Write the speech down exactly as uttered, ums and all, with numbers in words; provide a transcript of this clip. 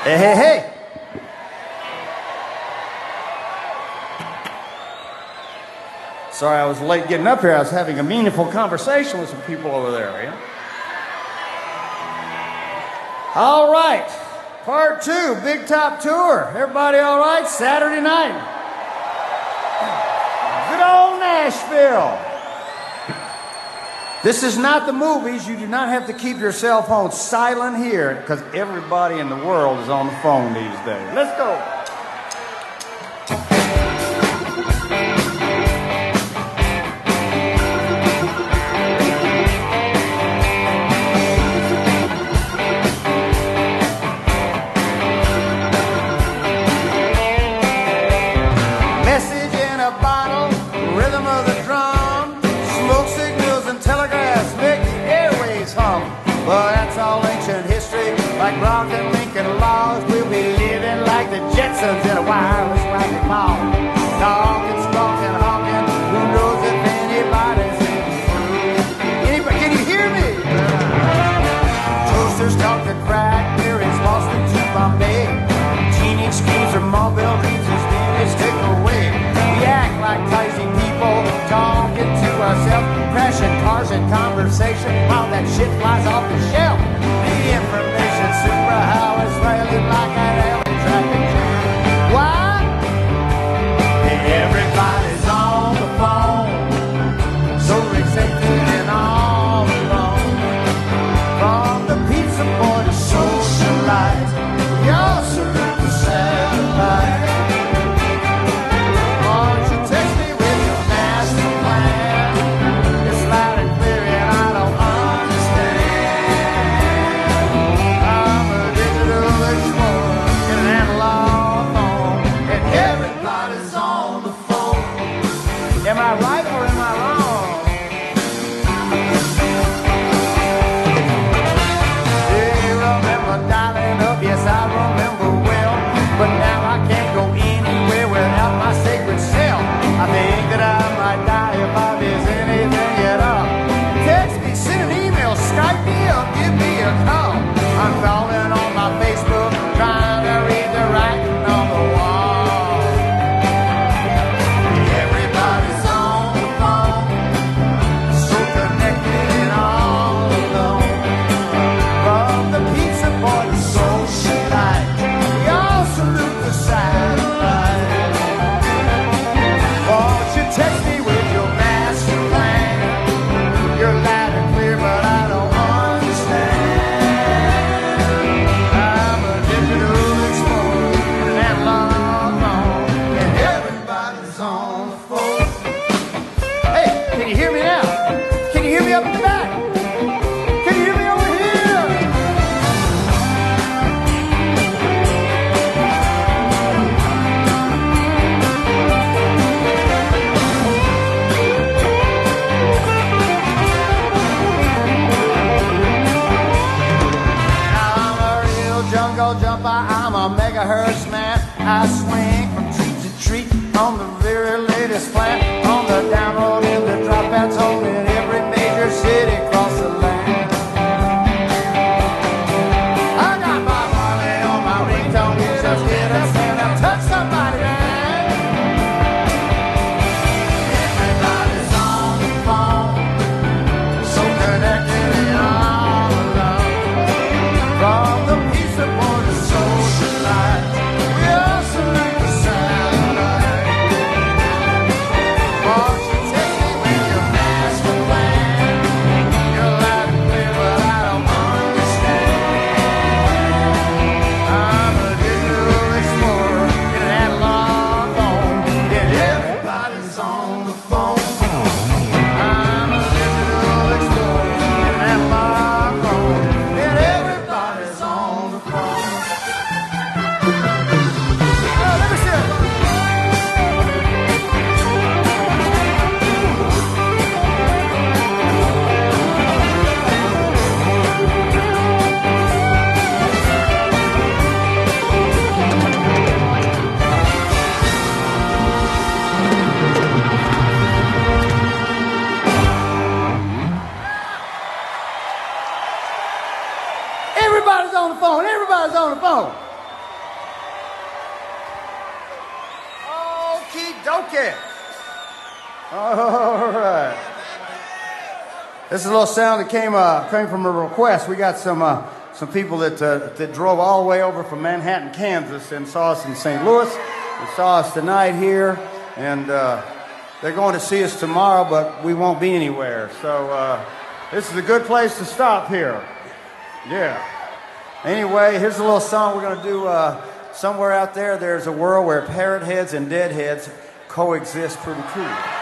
Hey, hey, hey. Sorry I was late getting up here. I was having a meaningful conversation with some people over there. Yeah? All right. Part two, Big Top Tour. Everybody all right? Saturday night. Good old Nashville. This is not the movies. You do not have to keep your cell phone silent here because everybody in the world is on the phone these days. Let's go. Message in a bottle, rhythm of the drum, smoke signals and telegraphs make the airways hum. Well, that's all ancient history, like Rock and Lincoln laws. We'll be living like the Jetsons in a wireless rocket mall. Talking, stalking, honking, who knows if anybody's in through. Anybody, can you hear me? Toasters talk to crack, Mary's Boston to Bombay. Teenage schemes from Marlboro Reeves whose minutes take away. We act like crazy people, talking to ourselves, crashing cars in conversation while that shit flies off the shelf. The information superhighway railing like an alley traffic jam. Why? Everybody's on the phone, so accepted and all alone. From the pizza boy to socialite, y'all salute the satellite. Won't you text me with your master plan? It's loud and clear and I don't understand. I'm a digital explorer in an analog phone, and everybody's on the phone. Am I right or am I wrong? Do you remember dialing up? Yes, I remember well. But now I can't go anywhere without my sacred self. I think that I might die if I miss anything at all. Text me, send an email, Skype me up, give me a call. I'm calling on my Facebook, trying to read the writing on the wall. Everybody's on the phone, so connected and all alone. From the pizza boy to socialite, we all salute the satellite. Won't you text me with your master plan? You're loud and clear, but I don't understand. I'm a digital explorer in an analog phone, and everybody's on the phone. Hey, can you hear me now? Can you hear me up in the back? Can you hear me over here? I'm a real jungle jumper, I'm a megahertz man. I swing from tree to tree on the very latest plan. On the down road in the dropouts, holding every major city across the land. I got my Marley on my ringtone, you just get a stand up, touch somebody, man. Everybody's on the phone, so connected and all alone. From the pizza boy to socialite, we all salute the satellite. Won't you text me with your master plan? You're loud and clear, but I don't understand. I'm a digital explorer in an analog phone, and everybody's on the phone. I'm a digital explorer in an analog phone, and everybody's on the phone. Oh, let me see it. Everybody's on the phone. Everybody's on the phone. dokie. All right. This is a little sound that came uh, came from a request. We got some uh, some people that uh, that drove all the way over from Manhattan, Kansas, and saw us in Saint Louis. They saw us tonight here, and uh, they're going to see us tomorrow, but we won't be anywhere. So uh, this is a good place to stop here. Yeah. Anyway, here's a little song we're going to do. Uh, somewhere out there, there's a world where parrot heads and dead heads coexist pretty cool.